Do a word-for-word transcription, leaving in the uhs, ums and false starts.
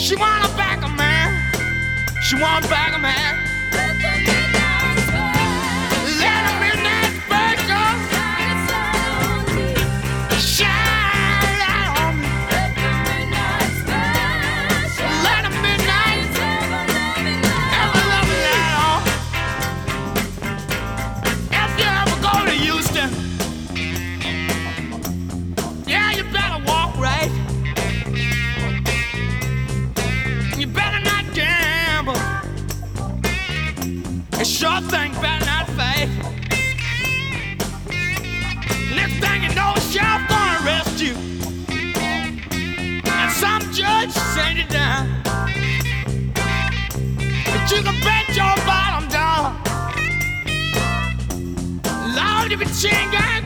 She wanna back a man. She wanna back a man. Let the midnight special. Let the midnight special. Shine light on me. Let the midnight special. Let the midnight ever love me light on. If you ever go to Houston, yeah, you better walk right. You better not gamble. A sure thing better not fake. Next thing you know, the sheriff gonna arrest you, and some judge send you down. But you can bet your bottom dollar, Lord, if you chin gang